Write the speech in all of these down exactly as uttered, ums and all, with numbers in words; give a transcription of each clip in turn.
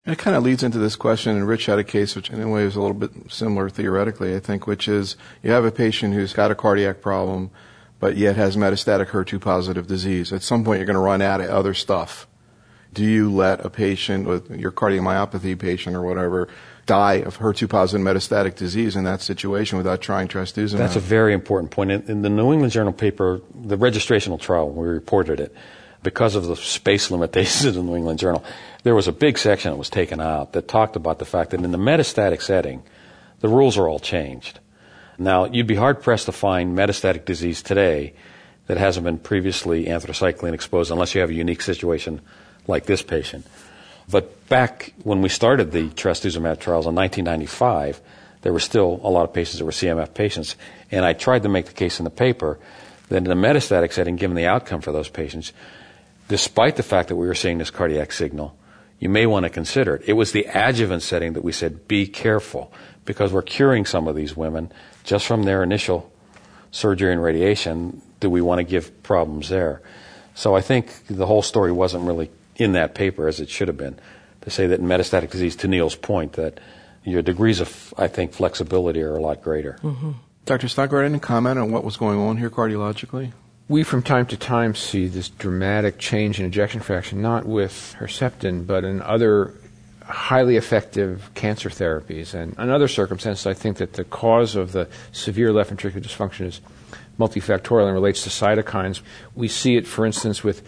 It kind of leads into this question, and Rich had a case which in a way is a little bit similar theoretically, I think, which is you have a patient who's got a cardiac problem, but yet has metastatic H E R two positive disease. At some point, you're going to run out of other stuff. Do you let a patient with your cardiomyopathy patient or whatever die of H E R two positive metastatic disease in that situation without trying trastuzumab? That's a very important point. In, in the New England Journal paper, the registrational trial, we reported it, because of the space limitations in the New England Journal, there was a big section that was taken out that talked about the fact that in the metastatic setting, the rules are all changed. Now, you'd be hard-pressed to find metastatic disease today that hasn't been previously anthracycline exposed unless you have a unique situation like this patient. But back when we started the trastuzumab trials in nineteen ninety-five, there were still a lot of patients that were C M F patients, and I tried to make the case in the paper that in the metastatic setting, given the outcome for those patients, despite the fact that we were seeing this cardiac signal, you may want to consider it. It was the adjuvant setting that we said, be careful, because we're curing some of these women just from their initial surgery and radiation. Do we want to give problems there? So I think the whole story wasn't really in that paper as it should have been, to say that in metastatic disease, to Neil's point, that your degrees of, I think, flexibility are a lot greater. Mm-hmm. Doctor Stockgart, any comment on what was going on here cardiologically? We from time to time see this dramatic change in ejection fraction, not with Herceptin, but in other highly effective cancer therapies. And in other circumstances, I think that the cause of the severe left ventricular dysfunction is multifactorial and relates to cytokines. We see it, for instance, with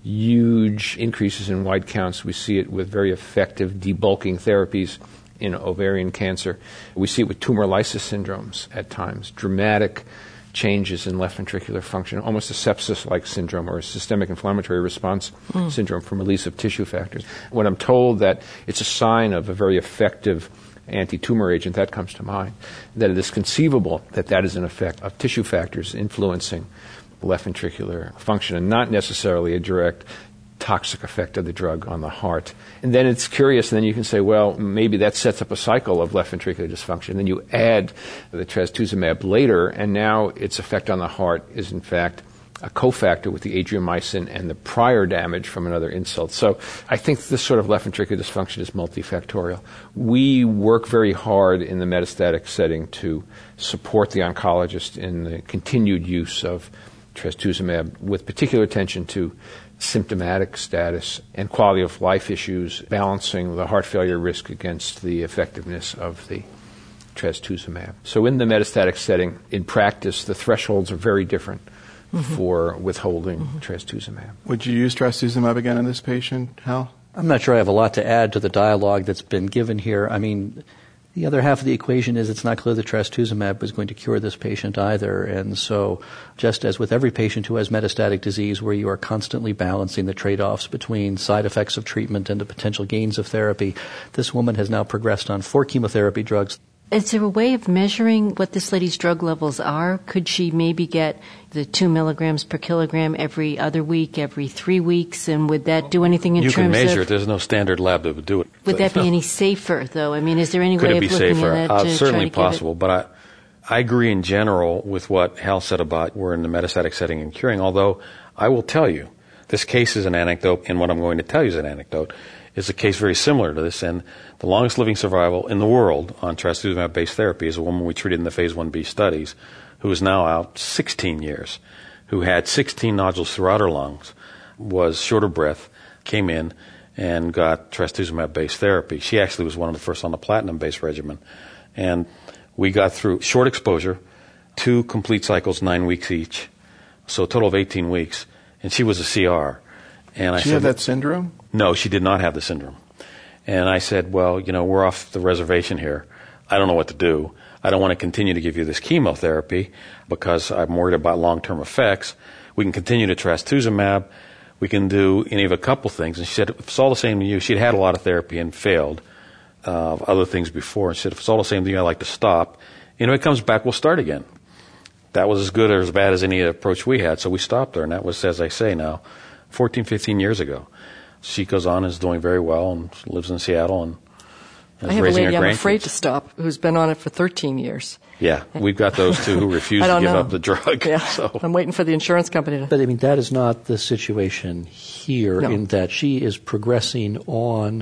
huge increases in white counts. We see it with very effective debulking therapies in ovarian cancer. We see it with tumor lysis syndromes at times, dramatic changes in left ventricular function, almost a sepsis-like syndrome or a systemic inflammatory response mm. syndrome from release of tissue factors. When I'm told that it's a sign of a very effective anti-tumor agent, that comes to mind, that it is conceivable that that is an effect of tissue factors influencing left ventricular function and not necessarily a direct toxic effect of the drug on the heart. And then it's curious, and then you can say, well, maybe that sets up a cycle of left ventricular dysfunction. Then you add the trastuzumab later, and now its effect on the heart is, in fact, a cofactor with the adriamycin and the prior damage from another insult. So I think this sort of left ventricular dysfunction is multifactorial. We work very hard in the metastatic setting to support the oncologist in the continued use of trastuzumab, with particular attention to symptomatic status and quality of life issues, balancing the heart failure risk against the effectiveness of the trastuzumab. So in the metastatic setting, in practice, the thresholds are very different mm-hmm. for withholding mm-hmm. trastuzumab. Would you use trastuzumab again in this patient, Hal? I'm not sure I have a lot to add to the dialogue that's been given here. I mean, the other half of the equation is it's not clear that trastuzumab is going to cure this patient either. And so just as with every patient who has metastatic disease where you are constantly balancing the trade-offs between side effects of treatment and the potential gains of therapy, this woman has now progressed on four chemotherapy drugs. Is there a way of measuring what this lady's drug levels are? Could she maybe get the two milligrams per kilogram every other week, every three weeks, and would that do anything in you terms of... You can measure it. There's no standard lab that would do it. Would that be any safer, though? I mean, is there any Could way it be of looking safer? at that Uh, to certainly try to possible, give it? but I, I agree in general with what Hal said about we're in the metastatic setting and curing, although I will tell you, this case is an anecdote, and what I'm going to tell you is an anecdote, is a case very similar to this, and the longest living survival in the world on trastuzumab-based therapy is a woman we treated in the phase one B studies who is now out sixteen years, who had sixteen nodules throughout her lungs, was short of breath, came in and got trastuzumab-based therapy. She actually was one of the first on the platinum-based regimen. And we got through short exposure, two complete cycles, nine weeks each, so a total of eighteen weeks, and she was a C R. And I she said, had that syndrome? No, she did not have the syndrome. And I said, well, you know, we're off the reservation here. I don't know what to do. I don't want to continue to give you this chemotherapy because I'm worried about long-term effects. We can continue to trastuzumab. We can do any of a couple things. And she said, if it's all the same to you, she'd had a lot of therapy and failed uh, other things before. And she said, if it's all the same to you, I'd like to stop. And if it comes back, we'll start again. That was as good or as bad as any approach we had, so we stopped her. And that was, as I say now, fourteen, fifteen years ago. She goes on and is doing very well and lives in Seattle and is I have a raising lady her I'm grandkids. afraid to stop who's been on it for thirteen years. Yeah, we've got those two who refuse I to don't give know. up the drug. Yeah, so. I'm waiting for the insurance company to... But, I mean, that is not the situation here No. in that she is progressing on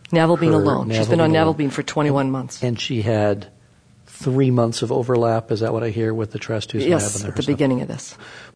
Navalbene her alone. She's been on alone. Navalbene for twenty-one months. And she had three months of overlap. Is that what I hear with the trastuzumab? Yes, and at the Herceptin? beginning of this.